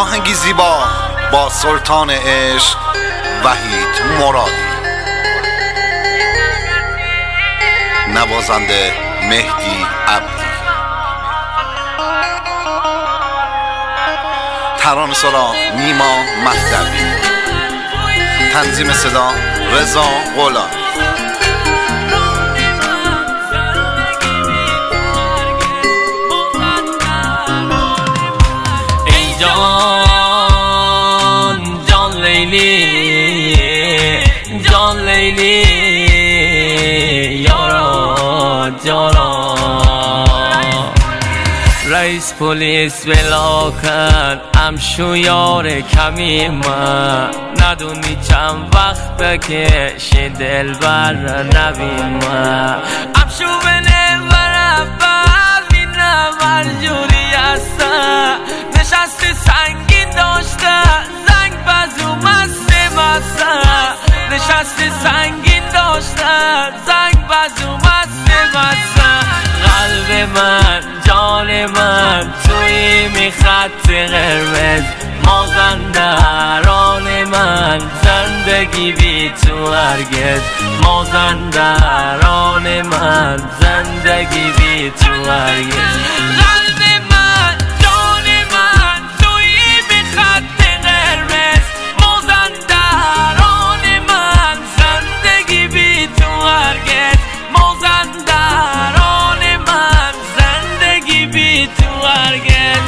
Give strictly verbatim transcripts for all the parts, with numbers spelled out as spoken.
آهنگی زیبا با سلطان عشق وحید مرادی، نوازنده مهدی عبدی، ترانه‌سرا نیما مهدوی، تنظیم صدا رضا غلامی. ای جان جان لیلی جان لیلی یارا جانا، رئیس پلیس بلا کن امشو یار کمی من، ندونی چند وقت که شه دل بر نبین من، امشو بله برابر بینم هر جوری هستن، نشستی سنگین داشته زنگ بزو مست مستن، نشستی سنگین داشته زنگ بزو مست مستن، قلب من جان من توی می خط قرمز، مازندران من زندگی بی تو هرگز، مازندران من زندگی بی تو هرگز، قلب من جان من توی می خط قرمز، مازندران من زندگی بی تو هرگز، مازندران من زندگی بی تو هرگز.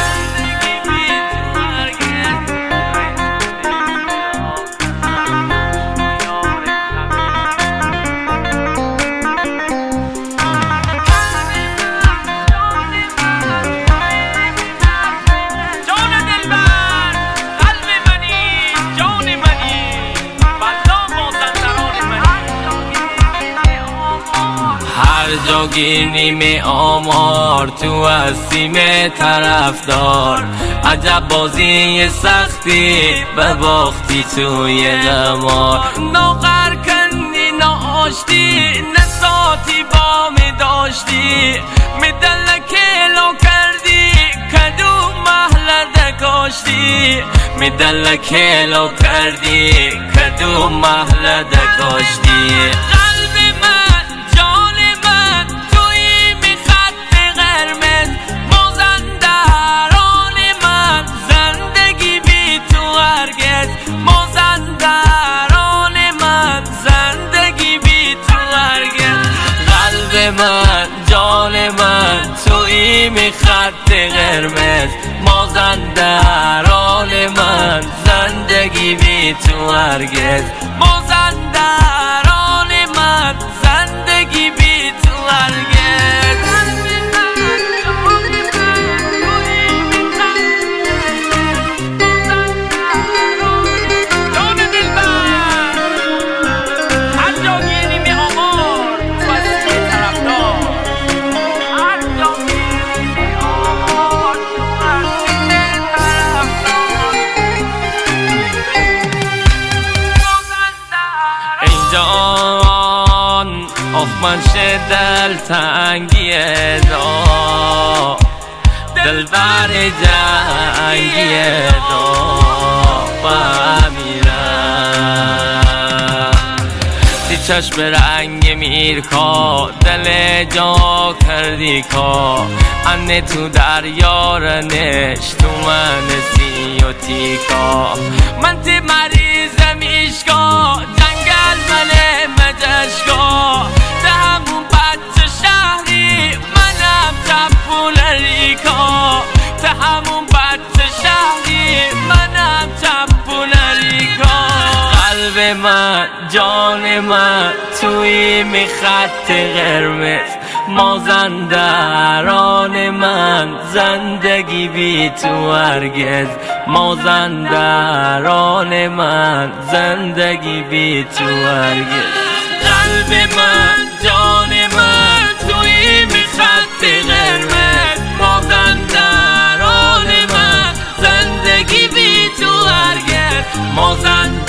هر جا گیریم آمار تو هستیم طرفدار، عجب بازی سختی به باختی توی قمار، ناغر کندی ناشتی نساتی با می داشتی، می دل کلو کردی کدوم محل دکاشتی، می دل کلو کردی کدوم محل دکاشتی، قلب من جان من توی می خط قرمز، مازندران من زندگی بی تو هرگز، مازندران من زندگی بی تو هرگز، قلب من جان من توی می خط قرمز، مازندران من زندگی بی تو هرگز، مازندران من زندگی بی تو هرگز. آخ من شه دل تنگیه دا دل بر جنگیه دا بمیرم، تی چشم رنگ میرکا دل جا کردی کا، انه تو دریا رنش تو من سی و تیکا، من تی مریض میشکا جنگل مله مجشکا، ده همون بچه شهری منم چپون ریکا، ده همون بچه شهری منم چپون ریکا، قلب من جان من توی می خط قرمز، مازندران من زندگی بی تو هرگز، مازندران من زندگی بی تو هرگز، قلب من جان من توی می خط قرمز، مازندران من زندگی بی تو هرگز، مازندران